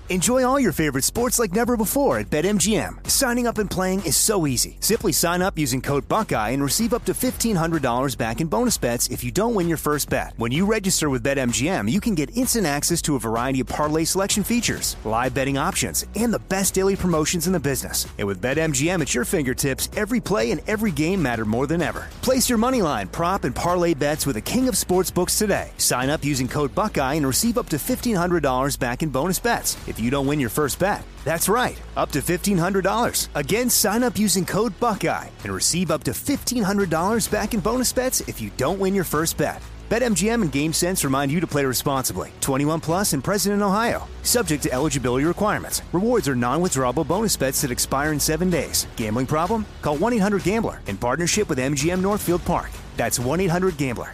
Enjoy all your favorite sports like never before at BetMGM. Signing up and playing is so easy. Simply sign up using code Buckeye and receive up to $1,500 back in bonus bets if you don't win your first bet. When you register with BetMGM, you can get instant access to a variety of parlay selection features, live betting options, and the best daily promotions in the business. And with BetMGM at your fingertips, every play and every game matter more than ever. Place your moneyline, prop, and parlay bets with the king of sportsbooks today. Sign up using code Buckeye and receive up to $1,500 back in bonus bets if you don't win your first bet. That's right, up to $1,500. Again, sign up using code Buckeye and receive up to $1,500 back in bonus bets if you don't win your first bet. BetMGM and GameSense remind you to play responsibly. 21 plus and present in Ohio. Subject to eligibility requirements. Rewards are non-withdrawable bonus bets that expire in 7 days. Gambling problem? Call 1-800-GAMBLER in partnership with MGM Northfield Park. That's 1-800-GAMBLER.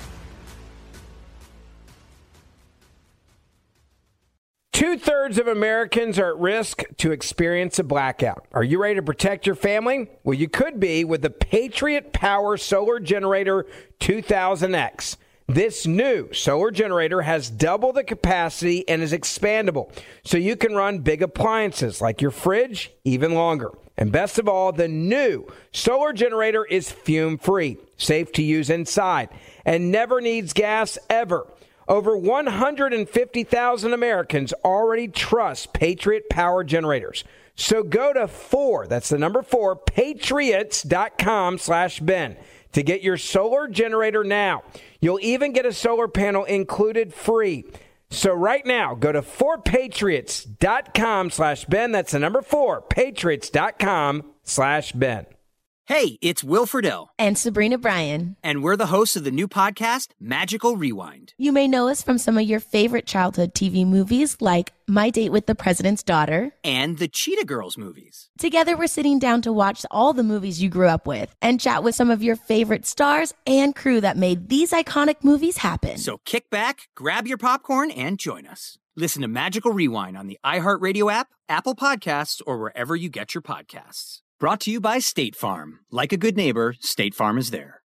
2/3 of Americans are at risk to experience a blackout. Are you ready to protect your family? Well, you could be with the Patriot Power Solar Generator 2000X. This new solar generator has double the capacity and is expandable, so you can run big appliances like your fridge even longer. And best of all, the new solar generator is fume-free, safe to use inside, and never needs gas ever. Over 150,000 Americans already trust Patriot Power Generators. So go to 4, that's the number 4, patriots.com/Ben to get your solar generator now. You'll even get a solar panel included free. So right now, go to 4patriots.com/Ben. That's the number 4, patriots.com/Ben. Hey, it's Will Friedle. And Sabrina Bryan. And we're the hosts of the new podcast, Magical Rewind. You may know us from some of your favorite childhood TV movies like My Date with the President's Daughter. And the Cheetah Girls movies. Together, we're sitting down to watch all the movies you grew up with and chat with some of your favorite stars and crew that made these iconic movies happen. So kick back, grab your popcorn, and join us. Listen to Magical Rewind on the iHeartRadio app, Apple Podcasts, or wherever you get your podcasts. Brought to you by State Farm. Like a good neighbor, State Farm is there.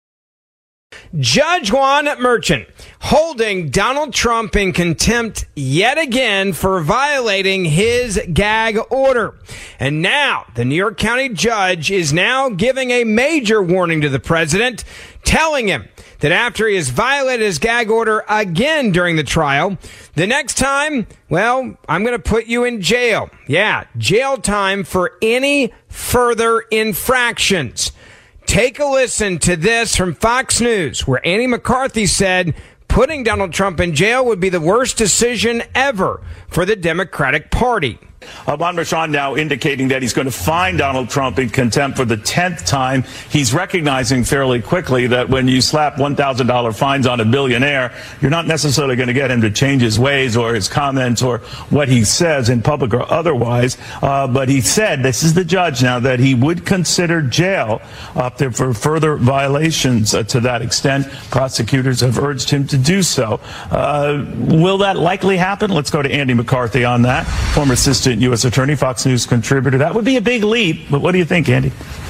Judge Juan Merchant holding Donald Trump in contempt yet again for violating his gag order. And now the New York County judge is now giving a major warning to the president, telling him that after he has violated his gag order again during the trial, the next time, well, I'm going to put you in jail. Yeah, jail time for any further infractions. Take a listen to this from Fox News, where Andy McCarthy said putting Donald Trump in jail would be the worst decision ever for the Democratic Party. Juan Merchan now indicating that he's going to fine Donald Trump in contempt for the 10th time. He's recognizing fairly quickly that when you slap $1,000 fines on a billionaire, you're not necessarily going to get him to change his ways or his comments or what he says in public or otherwise. But he said, this is the judge now, that he would consider jail up there for further violations to that extent. Prosecutors have urged him to do so. Will that likely happen? Let's go to Andy McCarthy on that, former assistant U.S. Attorney, Fox News contributor. That would be a big leap, but what do you think, Andy?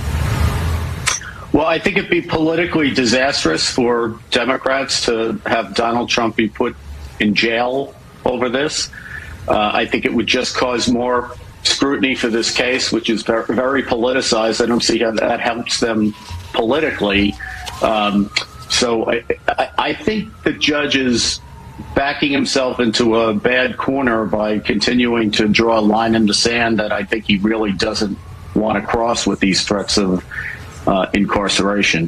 Well, I think it'd be politically disastrous for Democrats to have Donald Trump be put in jail over this. I think it would just cause more scrutiny for this case, which is very, very politicized. I don't see how that helps them politically. So I think the judge is backing himself into a bad corner by continuing to draw a line in the sand that I think he really doesn't want to cross with these threats of incarceration.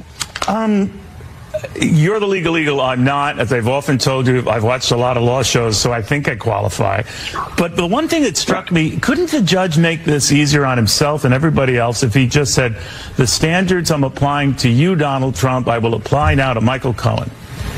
You're the legal eagle. I'm not. As I've often told you, I've watched a lot of law shows, so I think I qualify. But the one thing that struck me, couldn't the judge make this easier on himself and everybody else if he just said, the standards I'm applying to you, Donald Trump, I will apply now to Michael Cohen?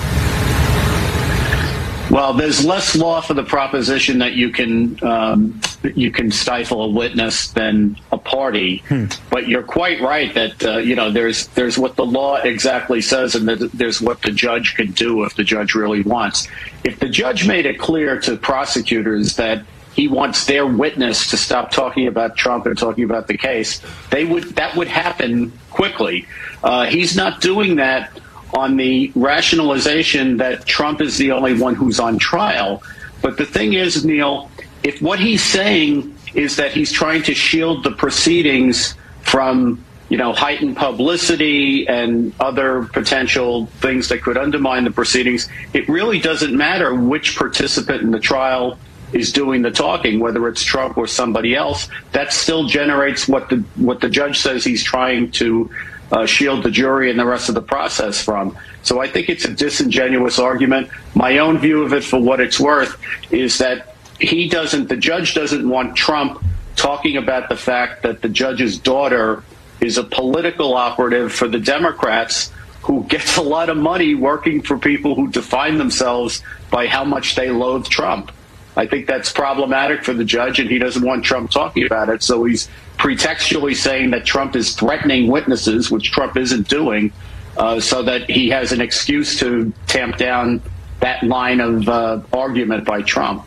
Well, there's less law for the proposition that you can stifle a witness than a party. But you're quite right that there's what the law exactly says, and there's what the judge can do if the judge really wants. If the judge made it clear to prosecutors that he wants their witness to stop talking about Trump and talking about the case, that would happen quickly. He's not doing that on the rationalization that Trump is the only one who's on trial. But the thing is, Neil, if what he's saying is that he's trying to shield the proceedings from, heightened publicity and other potential things that could undermine the proceedings, it really doesn't matter which participant in the trial is doing the talking, whether it's Trump or somebody else. That still generates what the judge says he's trying to shield the jury and the rest of the process from. So I think it's a disingenuous argument. My own view of it, for what it's worth, is that the judge doesn't want Trump talking about the fact that the judge's daughter is a political operative for the Democrats who gets a lot of money working for people who define themselves by how much they loathe Trump. I think that's problematic for the judge, and he doesn't want Trump talking about it. So he's pretextually saying that Trump is threatening witnesses, which Trump isn't doing, so that he has an excuse to tamp down that line of argument by Trump.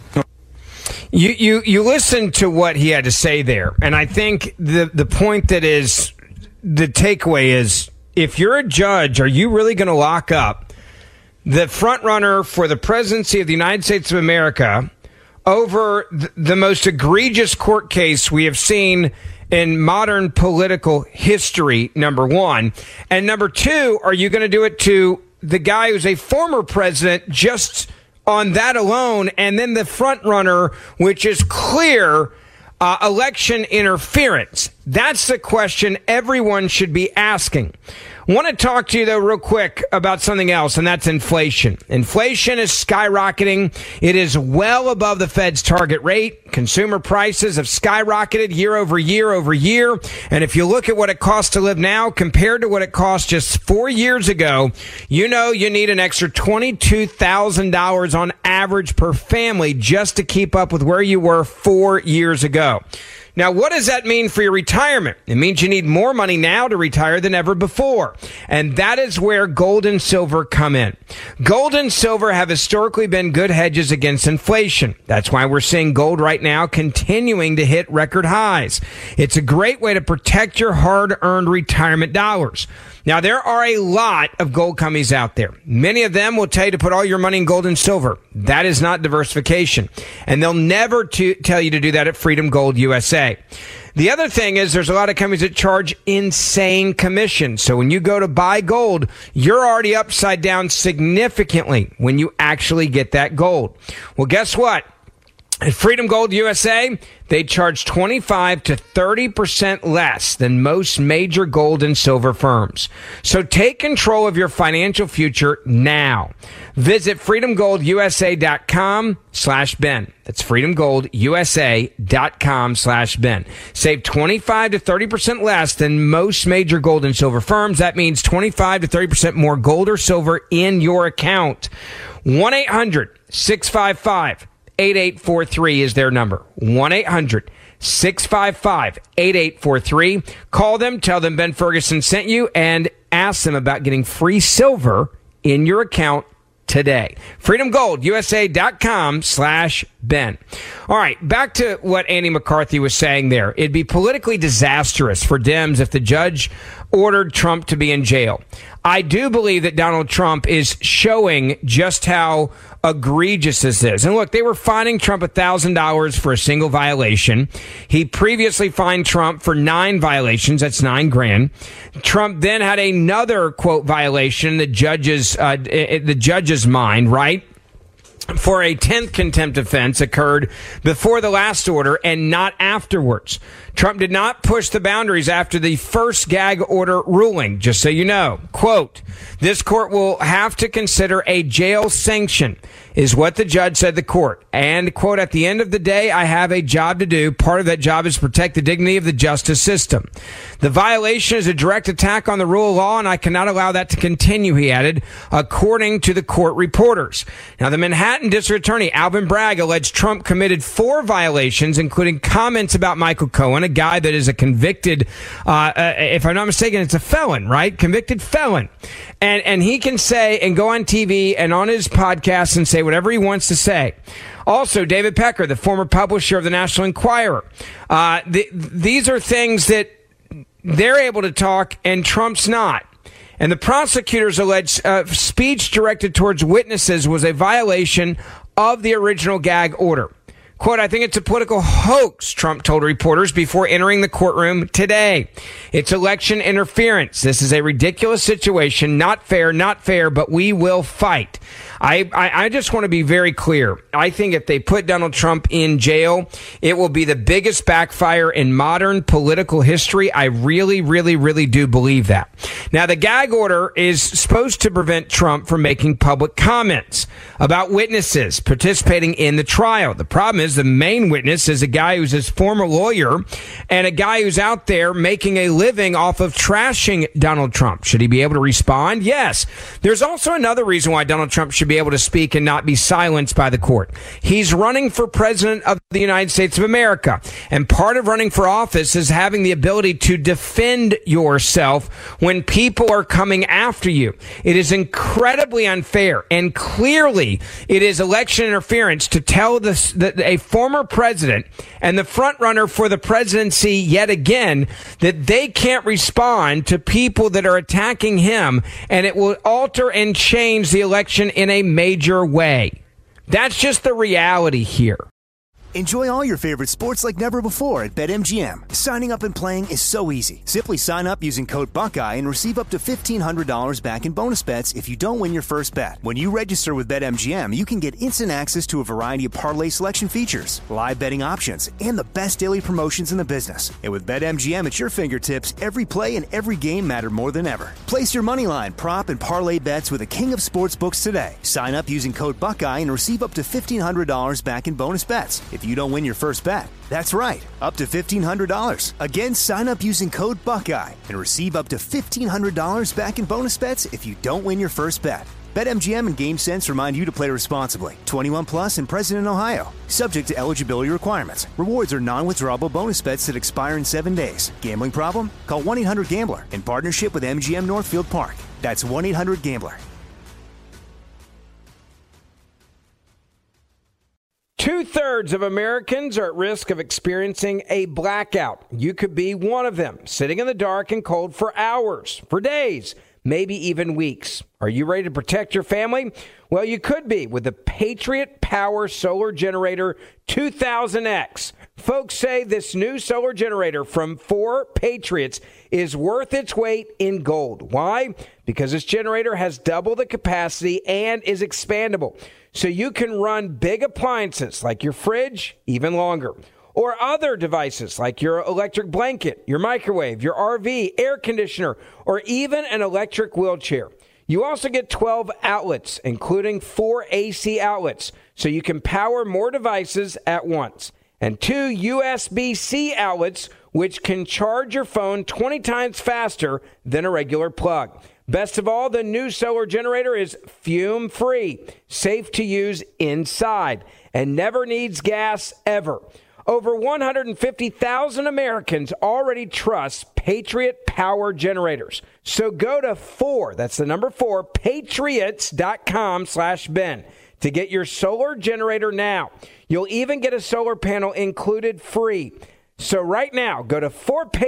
You listen to what he had to say there, and I think the point that is the takeaway is, if you're a judge, are you really going to lock up the front runner for the presidency of the United States of America over the most egregious court case we have seen in modern political history, number one? And number two, are you going to do it to the guy who's a former president just on that alone, and then the front runner, which is clear election interference? That's the question everyone should be asking. I want to talk to you, though, real quick about something else, and that's inflation. Inflation is skyrocketing. It is well above the Fed's target rate. Consumer prices have skyrocketed year over year over year. And if you look at what it costs to live now compared to what it cost just 4 years ago, you need an extra $22,000 on average per family just to keep up with where you were 4 years ago. Now, what does that mean for your retirement? It means you need more money now to retire than ever before. And that is where gold and silver come in. Gold and silver have historically been good hedges against inflation. That's why we're seeing gold right now continuing to hit record highs. It's a great way to protect your hard-earned retirement dollars. Now, there are a lot of gold companies out there. Many of them will tell you to put all your money in gold and silver. That is not diversification. And they'll never tell you to do that at Freedom Gold USA. The other thing is there's a lot of companies that charge insane commissions. So when you go to buy gold, you're already upside down significantly when you actually get that gold. Well, guess what? At Freedom Gold USA, they charge 25 to 30% less than most major gold and silver firms. So take control of your financial future now. Visit freedomgoldusa.com/Ben. That's freedomgoldusa.com/Ben. Save 25 to 30% less than most major gold and silver firms. That means 25 to 30% more gold or silver in your account. 1-800-655-8843 is their number. 1-800-655-8843. Call them, tell them Ben Ferguson sent you, and ask them about getting free silver in your account today. freedomgoldusa.com/Ben. All right, back to what Andy McCarthy was saying there. It'd be politically disastrous for Dems if the judge ordered Trump to be in jail. I do believe that Donald Trump is showing just how egregious this is. And look, they were fining Trump $1,000 for a single violation. He previously fined Trump for 9 violations. That's $9,000. Trump then had another, quote, violation, the judge's mind, right? For a 10th contempt offense occurred before the last order and not afterwards. Trump did not push the boundaries after the first gag order ruling, just so you know. Quote, this court will have to consider a jail sanction, is what the judge said to the court. And, quote, at the end of the day, I have a job to do. Part of that job is to protect the dignity of the justice system. The violation is a direct attack on the rule of law, and I cannot allow that to continue, he added, according to the court reporters. Now, the Manhattan District Attorney, Alvin Bragg, alleged Trump committed 4 violations, including comments about Michael Cohen, a guy that is a convicted, if I'm not mistaken, it's a felon, right? Convicted felon. And he can say and go on TV and on his podcast and say whatever he wants to say. Also, David Pecker, the former publisher of the National Enquirer. These are things that they're able to talk and Trump's not. And the prosecutors allege speech directed towards witnesses was a violation of the original gag order. Quote, I think it's a political hoax, Trump told reporters before entering the courtroom today. It's election interference. This is a ridiculous situation. Not fair, but we will fight. I just want to be very clear. I think if they put Donald Trump in jail, it will be the biggest backfire in modern political history. I really, really, really do believe that. Now, the gag order is supposed to prevent Trump from making public comments about witnesses participating in the trial. The problem is the main witness is a guy who's his former lawyer and a guy who's out there making a living off of trashing Donald Trump. Should he be able to respond? Yes. There's also another reason why Donald Trump should be able to speak and not be silenced by the court. He's running for president of the United States of America. And part of running for office is having the ability to defend yourself when people are coming after you. It is incredibly unfair, and clearly it is election interference to tell a former president and the front runner for the presidency yet again that they can't respond to people that are attacking him, and it will alter and change the election in a major way. That's just the reality here. Enjoy all your favorite sports like never before at BetMGM. Signing up and playing is so easy. Simply sign up using code Buckeye and receive up to $1,500 back in bonus bets if you don't win your first bet. When you register with BetMGM, you can get instant access to a variety of parlay selection features, live betting options, and the best daily promotions in the business. And with BetMGM at your fingertips, every play and every game matter more than ever. Place your moneyline, prop, and parlay bets with the king of sportsbooks today. Sign up using code Buckeye and receive up to $1,500 back in bonus bets if you don't win your first bet. That's right, up to $1,500. Again, sign up using code Buckeye and receive up to $1,500 back in bonus bets if you don't win your first bet. BetMGM and GameSense remind you to play responsibly. 21 plus and present in Ohio. Subject to eligibility requirements. Rewards are non-withdrawable bonus bets that expire in 7 days. Gambling problem? Call 1-800-GAMBLER in partnership with MGM Northfield Park. That's 1-800-GAMBLER. 2/3 of Americans are at risk of experiencing a blackout. You could be one of them, sitting in the dark and cold for hours, for days, maybe even weeks. Are you ready to protect your family? Well, you could be with the Patriot Power Solar Generator 2000X. Folks say this new solar generator from 4 Patriots is worth its weight in gold. Why? Because this generator has double the capacity and is expandable. So you can run big appliances like your fridge even longer, or other devices like your electric blanket, your microwave, your RV, air conditioner, or even an electric wheelchair. You also get 12 outlets, including 4 AC outlets, so you can power more devices at once, and 2 USB-C outlets, which can charge your phone 20 times faster than a regular plug. Best of all, the new solar generator is fume-free, safe to use inside, and never needs gas ever. Over 150,000 Americans already trust Patriot Power Generators. So go to 4, that's the number 4, patriots.com/Ben to get your solar generator now. You'll even get a solar panel included free. So right now, go to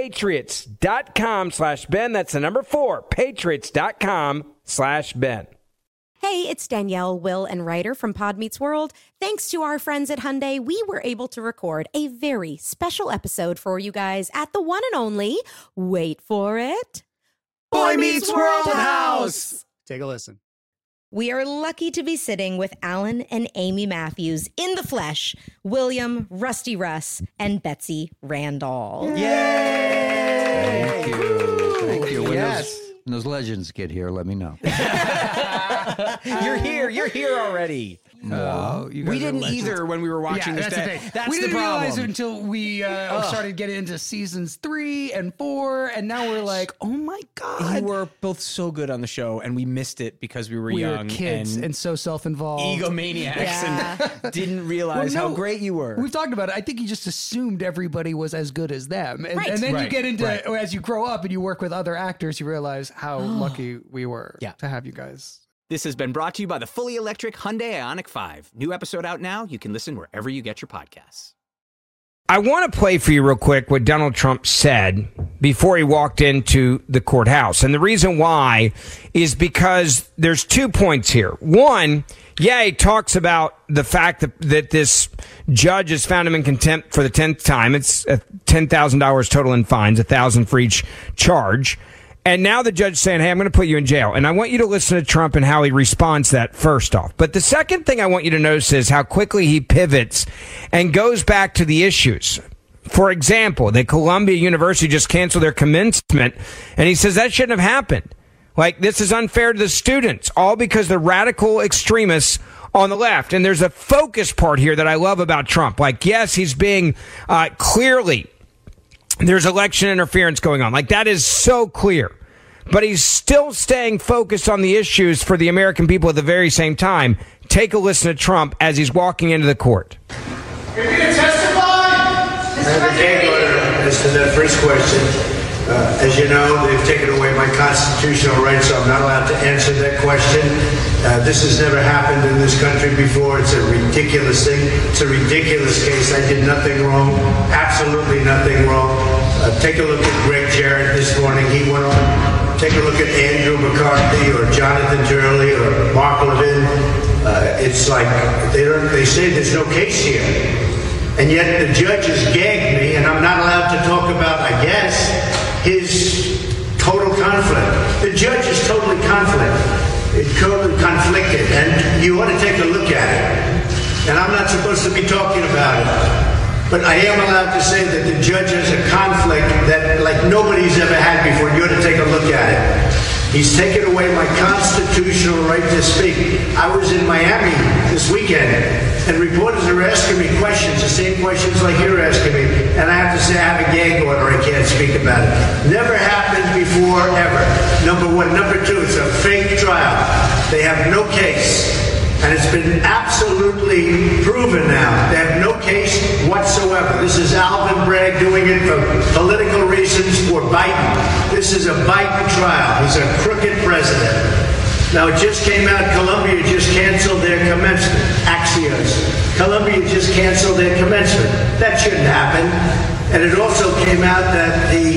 4patriots.com/Ben. That's the number 4, patriots.com/Ben. Hey, it's Danielle, Will, and Ryder from Pod Meets World. Thanks to our friends at Hyundai, we were able to record a very special episode for you guys at the one and only, wait for it, Boy Meets World House. Take a listen. We are lucky to be sitting with Alan and Amy Matthews in the flesh, William, Rusty Russ, and Betsy Randall. Yay! Thank you. Thank you. When those legends get here, let me know. You're here already. No, we didn't either when we were watching this. We didn't realize it until we started getting into seasons 3 and 4, and now we're like, oh my God. You were both so good on the show, and we missed it because we were young. We were kids and so self-involved. Egomaniacs and didn't realize how great you were. We've talked about it. I think you just assumed everybody was as good as them. And, and then you get into, as you grow up and you work with other actors, you realize how lucky we were to have you guys. This has been brought to you by the fully electric Hyundai Ioniq 5. New episode out now. You can listen wherever you get your podcasts. I want to play for you real quick what Donald Trump said before he walked into the courthouse. And the reason why is because there's 2 points here. One, he talks about the fact that this judge has found him in contempt for the 10th time. It's $10,000 total in fines, $1,000 for each charge. And now the judge is saying, hey, I'm going to put you in jail. And I want you to listen to Trump and how he responds to that first off. But the second thing I want you to notice is how quickly he pivots and goes back to the issues. For example, that Columbia University just canceled their commencement. And he says that shouldn't have happened. Like, this is unfair to the students, all because the radical extremists on the left. And there's a focus part here that I love about Trump. Like, yes, he's being clearly, there's election interference going on. Like, that is so clear. But he's still staying focused on the issues for the American people at the very same time. Take a listen to Trump as he's walking into the court. You're going to testify? I have a gag order as to that first question. As you know, they've taken away my constitutional rights, so I'm not allowed to answer that question. This has never happened in this country before. It's a ridiculous thing. It's a ridiculous case. I did nothing wrong, absolutely nothing wrong. Take a look at Greg Jarrett this morning. He went on. Take a look at Andrew McCarthy or Jonathan Turley or Mark Levin. It's like they say there's no case here. And yet the judge has gagged me, and I'm not allowed to talk about, I guess, his total conflict. The judge is totally conflicted, and you ought to take a look at it. And I'm not supposed to be talking about it, but I am allowed to say that the judge has a conflict that like nobody's ever had before. You ought to take a look at it. He's taken away my constitutional right to speak. I was in Miami this weekend, and reporters are asking me questions, the same questions like you're asking me, and I have to say I have a gag order. I can't speak about it. Never happened before, ever. Number one. Number two, it's a fake trial. They have no case, and it's been absolutely proven now. They have no case whatsoever. This is Alvin Bragg doing it for political reasons for Biden. This is a Biden trial. He's a crooked president. Now, it just came out, Columbia just canceled their commencement. Axios. Columbia just canceled their commencement. That shouldn't happen. And it also came out that the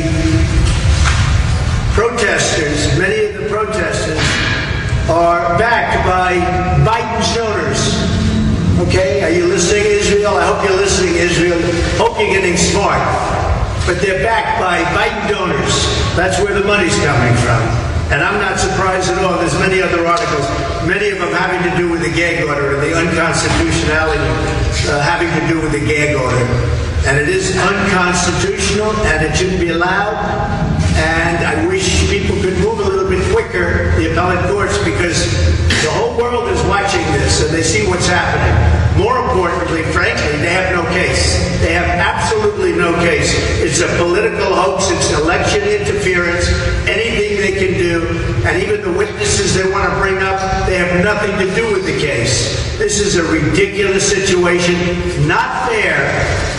protesters, many of the protesters, are backed by Biden's donors. Okay? Are you listening, Israel? I hope you're listening, Israel. Hope you're getting smart. But they're backed by Biden donors. That's where the money's coming from. And I'm not surprised at all. There's many other articles, many of them having to do with the gag order and the unconstitutionality having to do with the gag order. And it is unconstitutional, and it shouldn't be allowed. And I wish people could move a little bit quicker, the appellate courts, because the whole world is watching this, and they see what's happening. More importantly, frankly, they have no case. They have absolutely no case. It's a political hoax. It's election interference. Anything they can do, and even the witnesses they want to bring up, they have nothing to do with the case. This is a ridiculous situation. Not fair,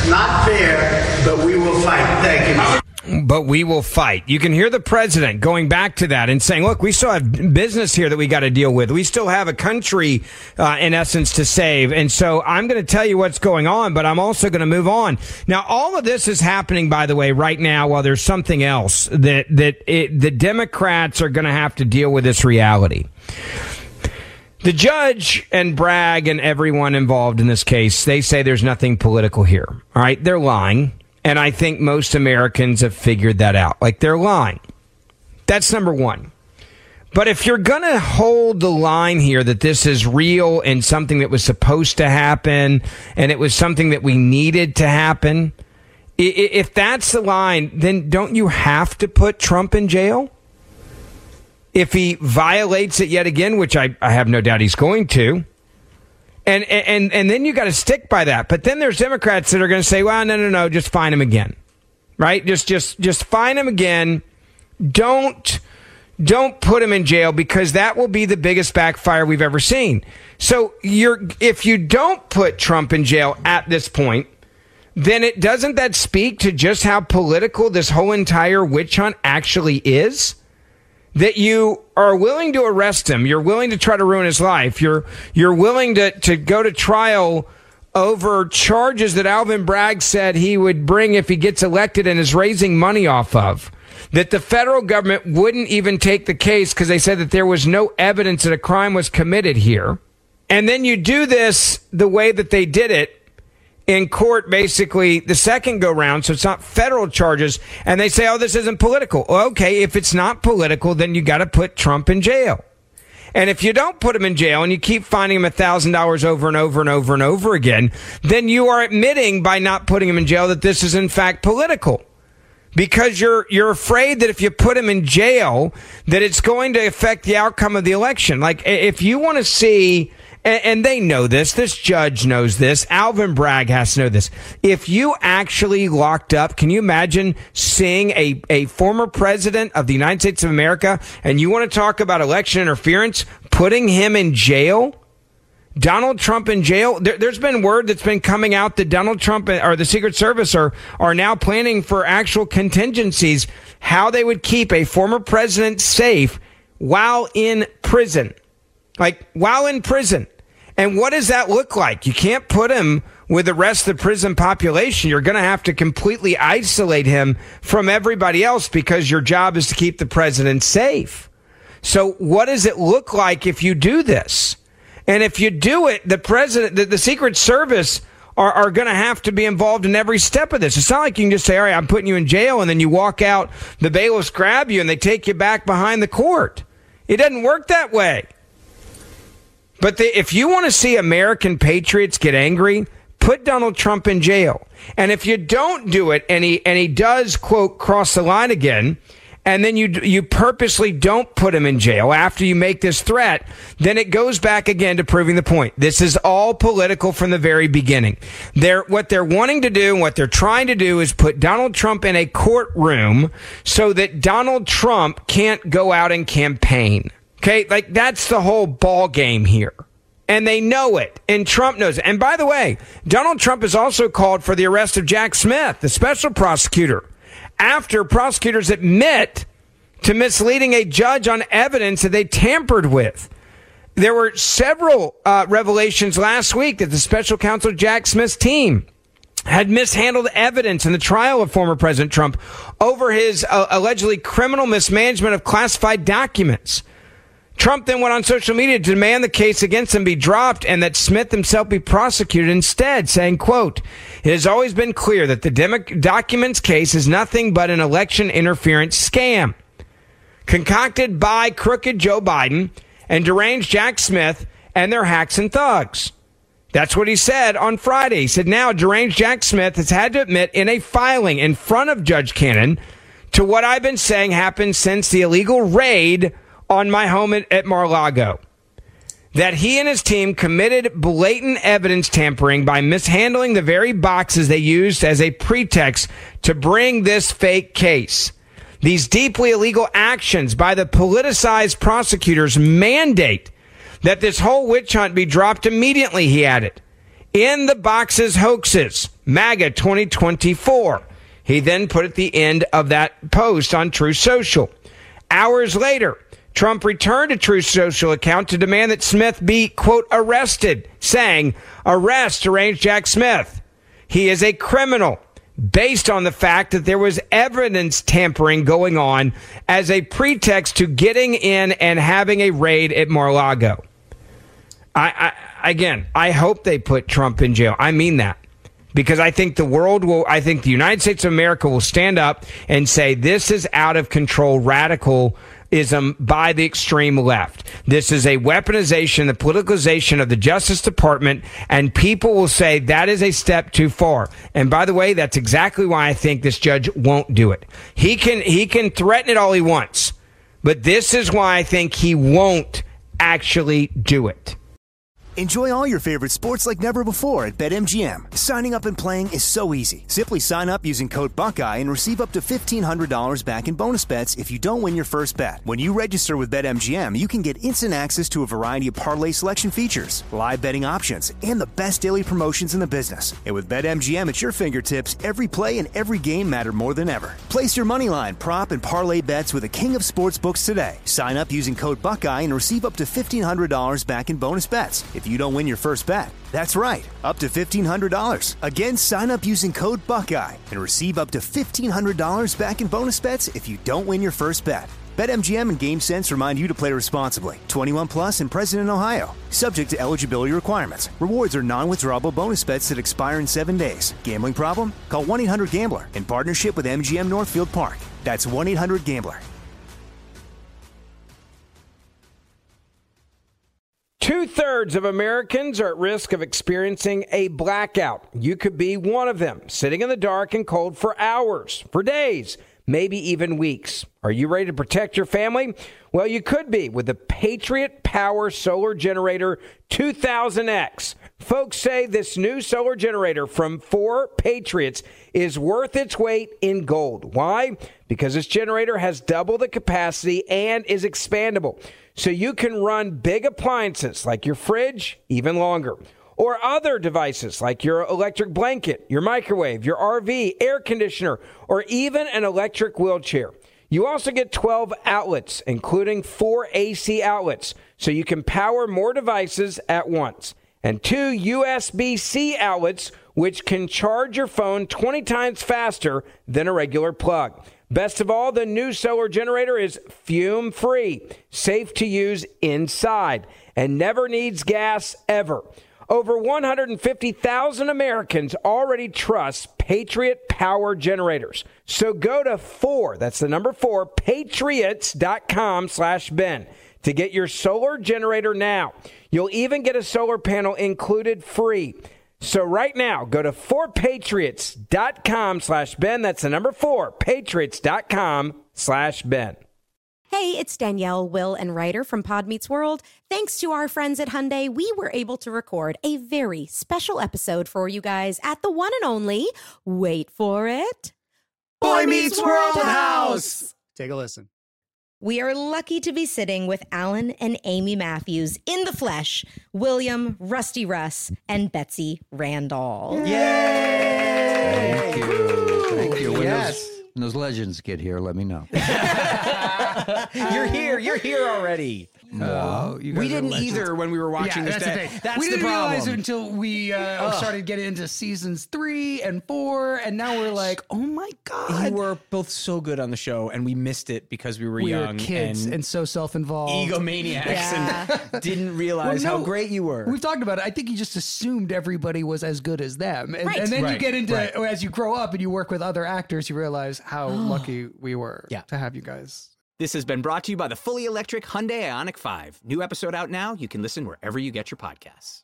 but we will fight. Thank you. But we will fight. You can hear the president going back to that and saying, look, we still have business here that we got to deal with. We still have a country, in essence, to save. And so I'm going to tell you what's going on, but I'm also going to move on. Now, all of this is happening, by the way, right now, while there's something else that the Democrats are going to have to deal with this reality. The judge and Bragg and everyone involved in this case, they say there's nothing political here. All right. They're lying. And I think most Americans have figured that out. Like, they're lying. That's number one. But if you're going to hold the line here that this is real and something that was supposed to happen and it was something that we needed to happen, if that's the line, then don't you have to put Trump in jail? If he violates it yet again, which I have no doubt he's going to. And then you got to stick by that. But then there's Democrats that are going to say, well, no, just fine him again. Right? Just fine him again. Don't put him in jail, because that will be the biggest backfire we've ever seen. So if you don't put Trump in jail at this point, then doesn't that speak to just how political this whole entire witch hunt actually is? That you are willing to arrest him, you're willing to try to ruin his life, you're willing to go to trial over charges that Alvin Bragg said he would bring if he gets elected and is raising money off of, that the federal government wouldn't even take the case because they said that there was no evidence that a crime was committed here. And then you do this the way that they did it in court, basically the second go round, so it's not federal charges, and they say, oh, this isn't political. Well, okay, if it's not political, then you got to put Trump in jail. And if you don't put him in jail and you keep finding him $1,000 over and over and over and over again, then you are admitting by not putting him in jail that this is in fact political. Because you're afraid that if you put him in jail, that it's going to affect the outcome of the election. Like, if you want to see, and they know this judge knows this, Alvin Bragg has to know this. If you actually locked up, can you imagine seeing a former president of the United States of America, and you want to talk about election interference, putting him in jail? Donald Trump in jail? There's been word that's been coming out that Donald Trump or the Secret Service are now planning for actual contingencies, how they would keep a former president safe while in prison. Like, while in prison. And what does that look like? You can't put him with the rest of the prison population. You're going to have to completely isolate him from everybody else because your job is to keep the president safe. So what does it look like if you do this? And if you do it, the president, the Secret Service are going to have to be involved in every step of this. It's not like you can just say, all right, I'm putting you in jail, and then you walk out, the bailiffs grab you, and they take you back behind the court. It doesn't work that way. But if you want to see American patriots get angry, put Donald Trump in jail. And if you don't do it, and he does, quote, cross the line again, and then you purposely don't put him in jail after you make this threat, then it goes back again to proving the point. This is all political from the very beginning. What they're wanting to do and what they're trying to do is put Donald Trump in a courtroom so that Donald Trump can't go out and campaign. Okay, like that's the whole ball game here. And they know it. And Trump knows it. And by the way, Donald Trump has also called for the arrest of Jack Smith, the special prosecutor, after prosecutors admit to misleading a judge on evidence that they tampered with. There were several revelations last week that the special counsel Jack Smith's team had mishandled evidence in the trial of former President Trump over his allegedly criminal mismanagement of classified documents. Trump then went on social media to demand the case against him be dropped and that Smith himself be prosecuted instead, saying, quote, "It has always been clear that the documents case is nothing but an election interference scam concocted by crooked Joe Biden and deranged Jack Smith and their hacks and thugs." That's what he said on Friday. He said now deranged Jack Smith has had to admit in a filing in front of Judge Cannon to what I've been saying happened since the illegal raid on my home at Mar-a-Lago, that he and his team committed blatant evidence tampering by mishandling the very boxes they used as a pretext to bring this fake case. These deeply illegal actions by the politicized prosecutors mandate that this whole witch hunt be dropped immediately, he added. In the boxes hoaxes, MAGA 2024. He then put at the end of that post on Truth Social. Hours later, Trump returned to Truth Social account to demand that Smith be, quote, arrested, saying, "Arrest deranged Jack Smith. He is a criminal," based on the fact that there was evidence tampering going on as a pretext to getting in and having a raid at Mar-a-Lago. I hope they put Trump in jail. I mean that. Because I think I think the United States of America will stand up and say this is out of control radicalism by the extreme left. This is a weaponization, the politicalization of the Justice Department, and people will say that is a step too far. And by the way, that's exactly why I think this judge won't do it. He can threaten it all he wants, but this is why I think he won't actually do it. Enjoy all your favorite sports like never before at BetMGM. Signing up and playing is so easy. Simply sign up using code Buckeye and receive up to $1,500 back in bonus bets if you don't win your first bet. When you register with BetMGM, you can get instant access to a variety of parlay selection features, live betting options, and the best daily promotions in the business. And with BetMGM at your fingertips, every play and every game matter more than ever. Place your moneyline, prop, and parlay bets with the king of sportsbooks today. Sign up using code Buckeye and receive up to $1,500 back in bonus bets. If if you don't win your first bet. That's right, up to $1,500. Again, sign up using code Buckeye and receive up to $1,500 back in bonus bets if you don't win your first bet. BetMGM and GameSense remind you to play responsibly. 21 plus and present in Ohio. Subject to eligibility requirements. Rewards are non-withdrawable bonus bets that expire in 7 days. Gambling problem? Call 1-800-GAMBLER in partnership with MGM Northfield Park. That's 1-800-GAMBLER. 2/3 of Americans are at risk of experiencing a blackout. You could be one of them, sitting in the dark and cold for hours, for days, maybe even weeks. Are you ready to protect your family? Well, you could be with the Patriot Power Solar Generator 2000X. Folks say this new solar generator from 4 Patriots is worth its weight in gold. Why? Because this generator has double the capacity and is expandable. So you can run big appliances like your fridge even longer. Or other devices like your electric blanket, your microwave, your RV, air conditioner, or even an electric wheelchair. You also get 12 outlets, including 4 AC outlets, so you can power more devices at once. And 2 USB-C outlets, which can charge your phone 20 times faster than a regular plug. Best of all, the new solar generator is fume-free, safe to use inside, and never needs gas ever. Over 150,000 Americans already trust Patriot Power Generators. So go to 4, that's the number 4, patriots.com/Ben to get your solar generator now. You'll even get a solar panel included free. So right now, go to 4patriots.com/Ben. That's the number 4, patriots.com/Ben. Hey, it's Danielle, Will, and Ryder from Pod Meets World. Thanks to our friends at Hyundai, we were able to record a very special episode for you guys at the one and only, wait for it, Boy Meets World House. Take a listen. We are lucky to be sitting with Alan and Amy Matthews in the flesh, William, Rusty Russ, and Betsy Randall. Yay! Thank you. Thank you. Yes. When those legends get here, let me know. You're here already. No, you guys we are didn't legends. either when we were watching this. That's the thing. That's we the didn't problem. realize it until we started getting into seasons 3 and 4, and now we're like, oh my god! You were both so good on the show, and we missed it because we were young, kids, and so self-involved, egomaniacs, and didn't realize how great you were. We've talked about it. I think you just assumed everybody was as good as them, and then you get into as you grow up and you work with other actors, you realize how lucky we were to have you guys. This has been brought to you by the fully electric Hyundai Ioniq 5. New episode out now. You can listen wherever you get your podcasts.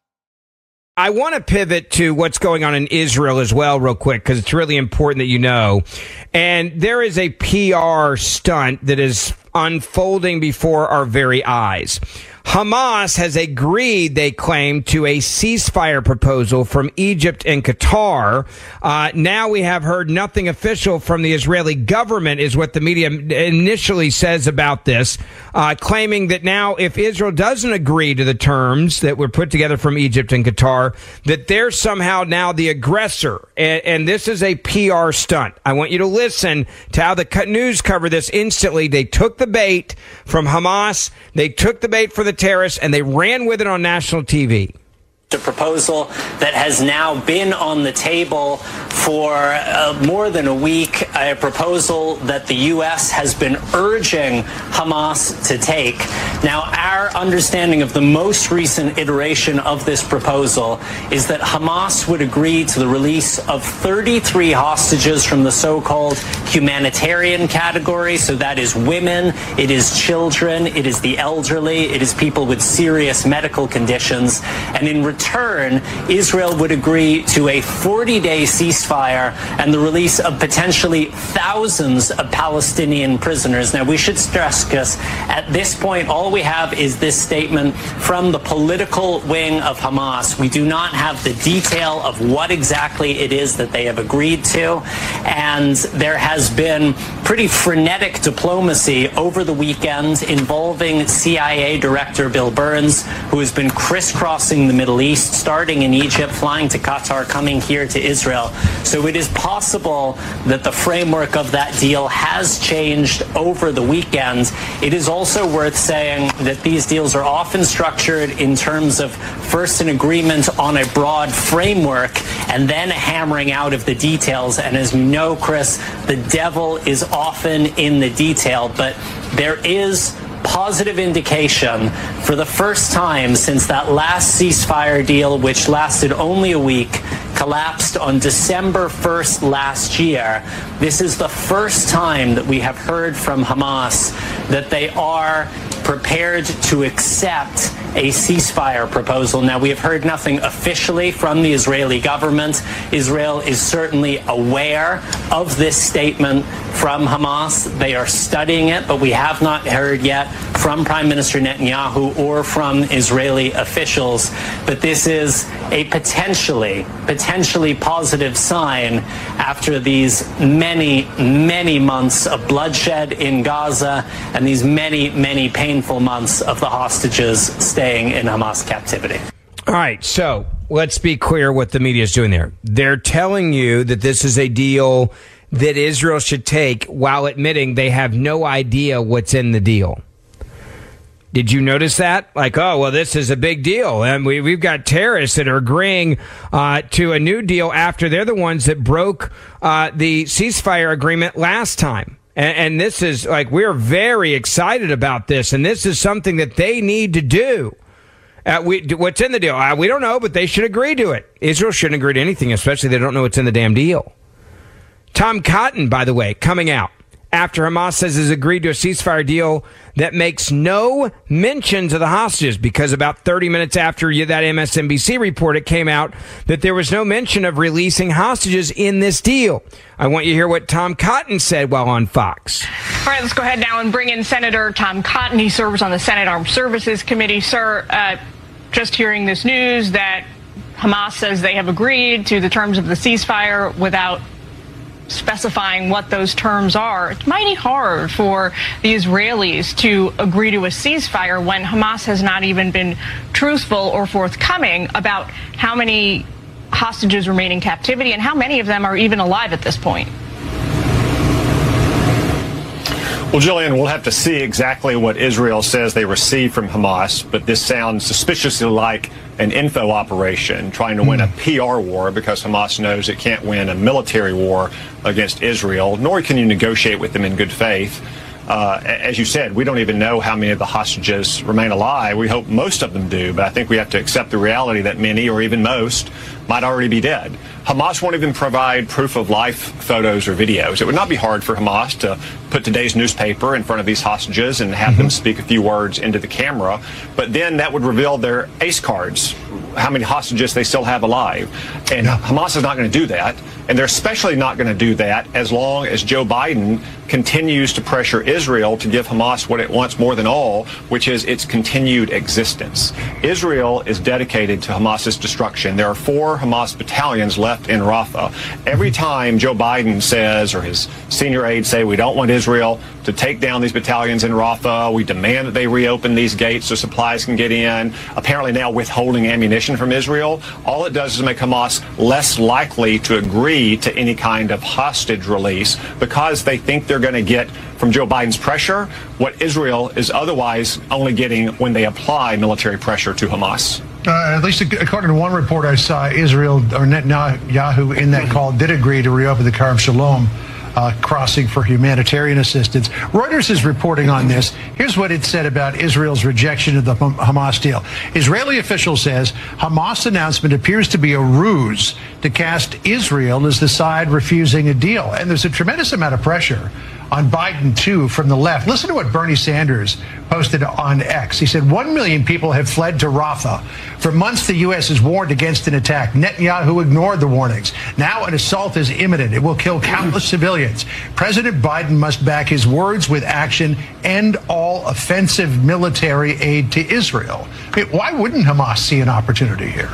I want to pivot to what's going on in Israel as well real quick, because it's really important that you know. And there is a PR stunt that is unfolding before our very eyes. Hamas has agreed, they claim, to a ceasefire proposal from Egypt and Qatar. Now we have heard nothing official from the Israeli government, is what the media initially says about this, claiming that now if Israel doesn't agree to the terms that were put together from Egypt and Qatar, that they're somehow now the aggressor. And this is a PR stunt. I want you to listen to how the news covered this instantly. They took the bait from Hamas. They took the bait for the terrorists, and they ran with it on national TV. A proposal that has now been on the table for more than a week, a proposal that the U.S. has been urging Hamas to take. Now, our understanding of the most recent iteration of this proposal is that Hamas would agree to the release of 33 hostages from the so-called humanitarian category. So that is women, it is children, it is the elderly, it is people with serious medical conditions. And in return, Israel would agree to a 40-day ceasefire and the release of potentially thousands of Palestinian prisoners. Now, we should stress, Gus, at this point, all we have is this statement from the political wing of Hamas. We do not have the detail of what exactly it is that they have agreed to. And there has been pretty frenetic diplomacy over the weekend involving CIA Director Bill Burns, who has been crisscrossing the Middle East. East, starting in Egypt, flying to Qatar, coming here to Israel. So it is possible that the framework of that deal has changed over the weekend. It is also worth saying that these deals are often structured in terms of first an agreement on a broad framework and then a hammering out of the details. And as you know, Chris, the devil is often in the detail, but there is positive indication for the first time since that last ceasefire deal, which lasted only a week, collapsed on December 1st last year. This is the first time that we have heard from Hamas that they are prepared to accept a ceasefire proposal. Now, we have heard nothing officially from the Israeli government. Israel is certainly aware of this statement from Hamas. They are studying it, but we have not heard yet from Prime Minister Netanyahu or from Israeli officials. But this is a potentially positive sign after these many months of bloodshed in Gaza and these many painful months of the hostages staying in Hamas captivity. All right, so let's be clear what the media is doing there. They're telling you that this is a deal that Israel should take while admitting they have no idea what's in the deal. Did you notice that? Like, oh, well, this is a big deal. And we've got terrorists that are agreeing to a new deal after they're the ones that broke the ceasefire agreement last time. And this is like, we're very excited about this. And this is something that they need to do. What's in the deal? We don't know, but they should agree to it. Israel shouldn't agree to anything, especially they don't know what's in the damn deal. Tom Cotton, by the way, coming out after Hamas says has agreed to a ceasefire deal that makes no mention to the hostages, because about 30 minutes after that MSNBC report, it came out that there was no mention of releasing hostages in this deal. I want you to hear what Tom Cotton said while on Fox. All right, let's go ahead now and bring in Senator Tom Cotton. He serves on the Senate Armed Services Committee. Sir, just hearing this news that Hamas says they have agreed to the terms of the ceasefire without specifying what those terms are, it's mighty hard for the Israelis to agree to a ceasefire when Hamas has not even been truthful or forthcoming about how many hostages remain in captivity and how many of them are even alive at this point. Well, Jillian, we'll have to see exactly what Israel says they received from Hamas, but this sounds suspiciously like an info operation trying to win a PR war, because Hamas knows it can't win a military war against Israel, nor can you negotiate with them in good faith. As you said, we don't even know how many of the hostages remain alive. We hope most of them do, but I think we have to accept the reality that many, or even most, might already be dead. Hamas won't even provide proof of life photos or videos. It would not be hard for Hamas to put today's newspaper in front of these hostages and have them speak a few words into the camera, but then that would reveal their ace cards, how many hostages they still have alive. And Hamas is not going to do that, and they're especially not going to do that as long as Joe Biden continues to pressure Israel to give Hamas what it wants more than all, which is its continued existence. Israel is dedicated to Hamas's destruction. There are 4 Hamas battalions left in Rafah. Every time Joe Biden says, or his senior aides say, we don't want Israel to take down these battalions in Rafah, we demand that they reopen these gates so supplies can get in, apparently now withholding ammunition from Israel, all it does is make Hamas less likely to agree to any kind of hostage release, because they think they're going to get from Joe Biden's pressure what Israel is otherwise only getting when they apply military pressure to Hamas. At least according to one report I saw, Israel, or Netanyahu in that call, did agree to reopen the Kerem Shalom crossing for humanitarian assistance. Reuters is reporting on this. Here's what it said about Israel's rejection of the Hamas deal. Israeli official says Hamas announcement appears to be a ruse to cast Israel as the side refusing a deal. And there's a tremendous amount of pressure on Biden, too, from the left. Listen to what Bernie Sanders posted on X. He said 1 million people have fled to Rafah. For months, the U.S. has warned against an attack. Netanyahu ignored the warnings. Now an assault is imminent. It will kill countless civilians. President Biden must back his words with action, end all offensive military aid to Israel. I mean, why wouldn't Hamas see an opportunity here?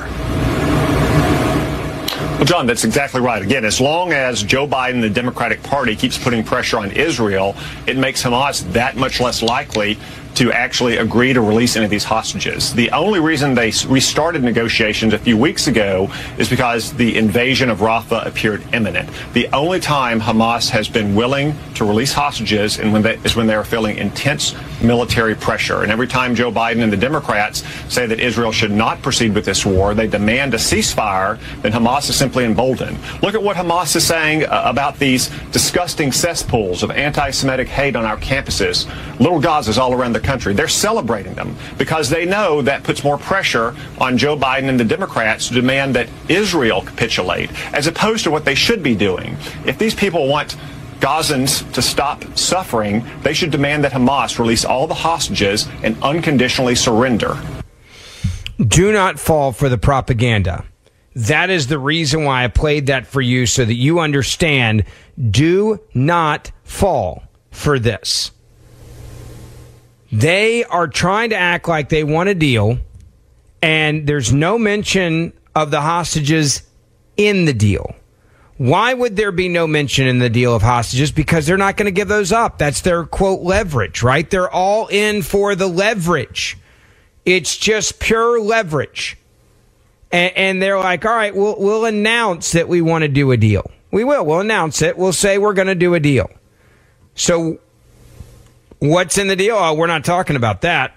Well, John, that's exactly right. Again, as long as Joe Biden, the Democratic Party, keeps putting pressure on Israel, it makes Hamas that much less likely to actually agree to release any of these hostages. The only reason they restarted negotiations a few weeks ago is because the invasion of Rafah appeared imminent. The only time Hamas has been willing to release hostages is when they are feeling intense military pressure. And every time Joe Biden and the Democrats say that Israel should not proceed with this war, they demand a ceasefire, then Hamas is simply emboldened. Look at what Hamas is saying about these disgusting cesspools of anti-Semitic hate on our campuses, little Gazas all around the country. They're celebrating them because they know that puts more pressure on Joe Biden and the Democrats to demand that Israel capitulate, as opposed to what they should be doing. If these people want Gazans to stop suffering, they should demand that Hamas release all the hostages and unconditionally surrender. Do not fall for the propaganda. That is the reason why I played that for you, so that you understand. Do not fall for this. They are trying to act like they want a deal, and there's no mention of the hostages in the deal. Why would there be no mention in the deal of hostages? Because they're not going to give those up. That's their, quote, leverage, right? They're all in for the leverage. It's just pure leverage. And they're like, all right, we'll announce that we want to do a deal. We will. We'll announce it. We'll say we're going to do a deal. So what's in the deal? Oh, we're not talking about that.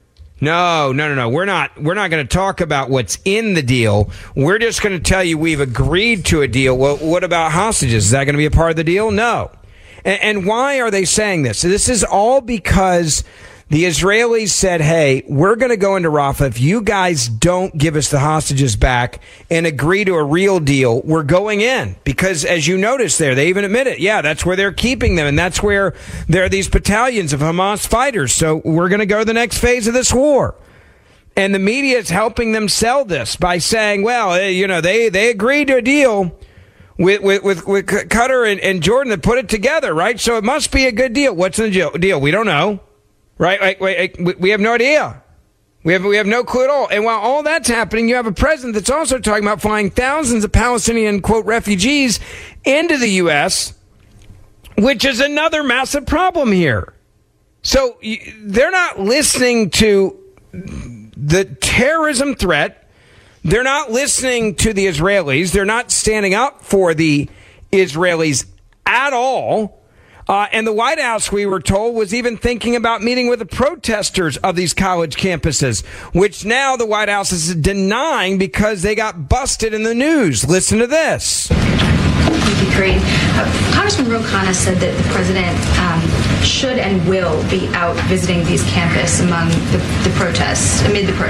No. We're not going to talk about what's in the deal. We're just going to tell you we've agreed to a deal. Well, what about hostages? Is that going to be a part of the deal? No. And why are they saying this? This is all because the Israelis said, hey, we're going to go into Rafah. If you guys don't give us the hostages back and agree to a real deal, we're going in. Because as you notice there, they even admit it. Yeah, that's where they're keeping them. And that's where there are these battalions of Hamas fighters. So we're going to go to the next phase of this war. And the media is helping them sell this by saying, well, they agreed to a deal with Qatar and Jordan to put it together, right? So it must be a good deal. What's in the deal? We don't know. Right? We have no idea. We have no clue at all. And while all that's happening, you have a president that's also talking about flying thousands of Palestinian, quote, refugees into the U.S., which is another massive problem here. So they're not listening to the terrorism threat. They're not listening to the Israelis. They're not standing up for the Israelis at all. And the White House, we were told, was even thinking about meeting with the protesters of these college campuses, which now the White House is denying because they got busted in the news. Listen to this. Thank you, Karine. Congressman Ro Khanna said that the president should and will be out visiting these campuses amid the protests.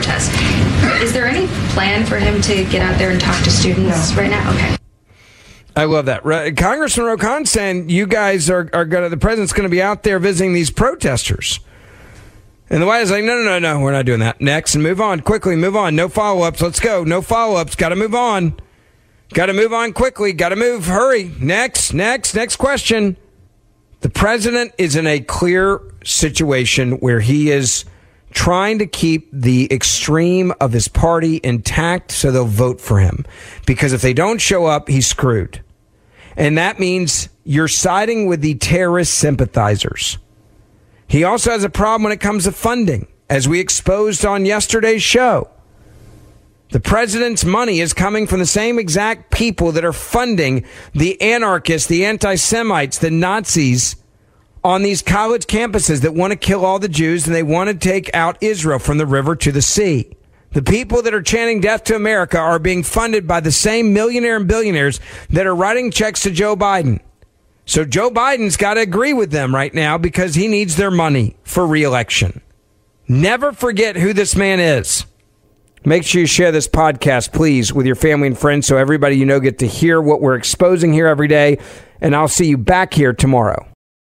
Is there any plan for him to get out there and talk to students right now? Okay. I love that. Congressman Ro Khanna saying you guys are going to, the president's going to be out there visiting these protesters. And the White House is like, no, we're not doing that. Next, and move on. Quickly, move on. No follow-ups. Let's go. No follow-ups. Got to move on. Got to move on quickly. Got to move. Hurry. Next question. The president is in a clear situation where he is trying to keep the extreme of his party intact so they'll vote for him. Because if they don't show up, he's screwed. And that means you're siding with the terrorist sympathizers. He also has a problem when it comes to funding, as we exposed on yesterday's show. The president's money is coming from the same exact people that are funding the anarchists, the anti-Semites, the Nazis on these college campuses that want to kill all the Jews and they want to take out Israel from the river to the sea. The people that are chanting death to America are being funded by the same millionaire and billionaires that are writing checks to Joe Biden. So Joe Biden's got to agree with them right now because he needs their money for re-election. Never forget who this man is. Make sure you share this podcast, please, with your family and friends so everybody you know get to hear what we're exposing here every day. And I'll see you back here tomorrow.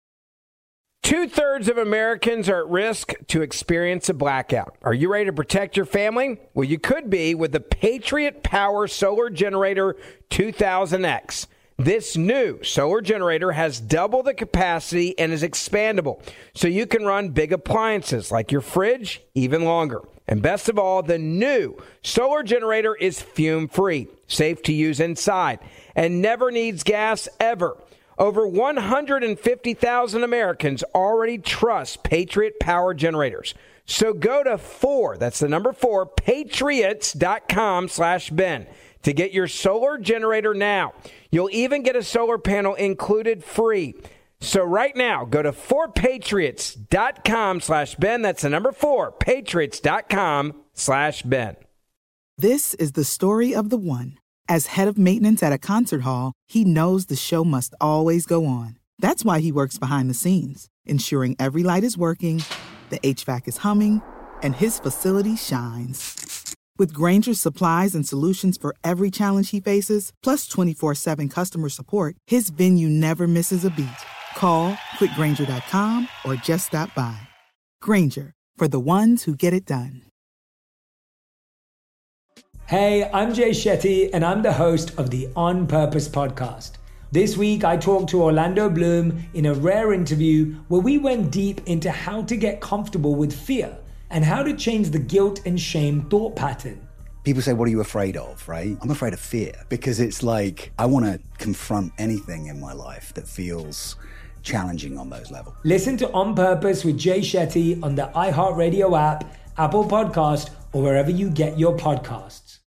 2/3 of Americans are at risk to experience a blackout. Are you ready to protect your family? Well, you could be with the Patriot Power Solar Generator 2000X. This new solar generator has double the capacity and is expandable, so you can run big appliances like your fridge even longer. And best of all, the new solar generator is fume-free, safe to use inside, and never needs gas ever. Over 150,000 Americans already trust Patriot Power Generators. So go to 4, patriots.com/Ben to get your solar generator now. You'll even get a solar panel included free. So right now, go to 4patriots.com/Ben. That's the number 4, patriots.com/Ben. This is the story of the one. As head of maintenance at a concert hall, he knows the show must always go on. That's why he works behind the scenes, ensuring every light is working, the HVAC is humming, and his facility shines. With Grainger's supplies and solutions for every challenge he faces, plus 24/7 customer support, his venue never misses a beat. Call quickgrainger.com or just stop by. Grainger, for the ones who get it done. Hey, I'm Jay Shetty, and I'm the host of the On Purpose podcast. This week, I talked to Orlando Bloom in a rare interview where we went deep into how to get comfortable with fear and how to change the guilt and shame thought pattern. People say, what are you afraid of, right? I'm afraid of fear because it's like I want to confront anything in my life that feels challenging on those levels. Listen to On Purpose with Jay Shetty on the iHeartRadio app, Apple Podcast, or wherever you get your podcasts.